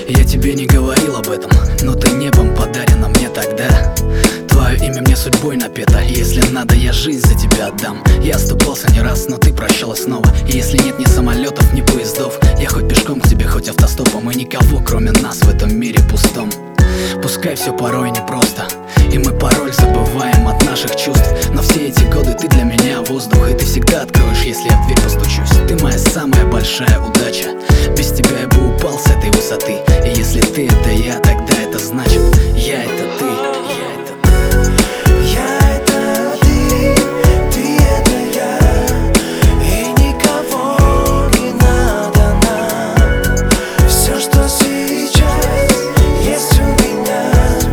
Я тебе не говорил об этом, но ты небом подарена мне тогда. Твое имя мне судьбой напето, и если надо, я жизнь за тебя отдам. Я оступался не раз, но ты прощала снова. И если нет ни самолетов, ни поездов, я хоть пешком к тебе, хоть автостопом, и никого кроме нас в этом мире пустом. Пускай все порой непросто, и мы порой забываем от наших чувств, но все эти годы ты для меня воздух, и ты всегда откроешь, если я в дверь постучусь. Ты моя самая большая удача, без тебя я бы упал с этой высоты. И если ты это я, тогда это значит я это ты, я это ты. Я это ты это я, и никого не надо нам. Все, что сейчас есть у меня,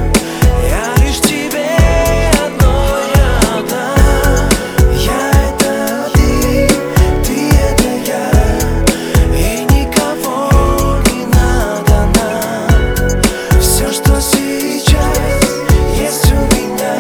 я лишь тебе одной отдам. Я это ты это я, и никого не надо нам. Все, что сейчас есть у меня,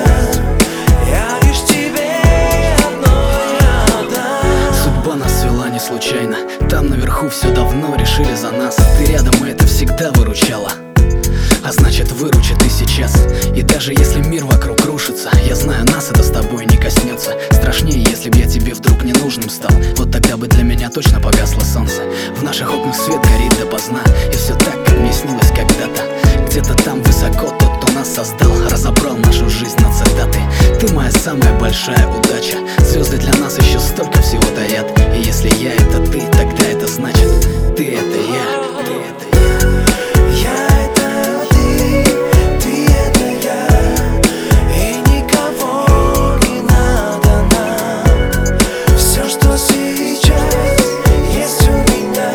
я лишь тебе одной отдам. Судьба нас свела не случайно, там наверху все давно решили за нас. Ты рядом, и это всегда выручало, а значит выручит и сейчас. И даже если мир вокруг рушится, я знаю, нас это с тобой не коснется. Страшнее, если б я тебе вдруг ненужным стал, вот тогда бы для меня точно погасло солнце. В наших окнах свет горит допоздна, и все так, как мне снилось когда-то. Где-то там высоко тот, кто нас создал, разобрал нашу жизнь на цитаты. Ты моя самая большая удача, звезды для нас еще столько всего таят. И если я это ты, тогда это значит ты это я, ты это я. Я это ты это я, и никого не надо нам. Все, что сейчас есть у меня,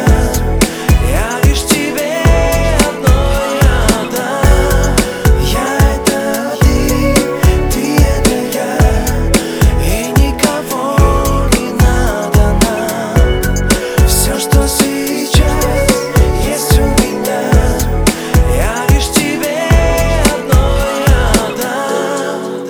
я лишь тебе одной отдам. Я это ты это я, и никого не надо нам. Все, что сейчас есть у меня, я лишь тебе одной отдам.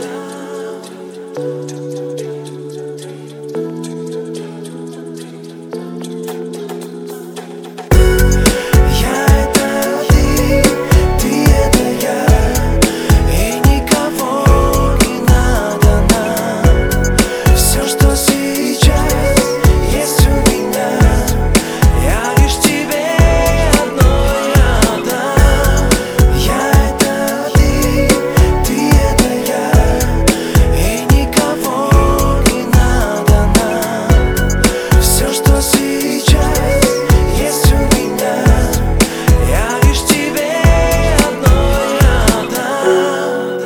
Я это ты это я, и никого не надо нам. Все, что сейчас есть у меня, я лишь тебе одной отдам. Я это ты это я, и никого не надо нам. Все, что сейчас есть у меня, я лишь тебе одной отдам.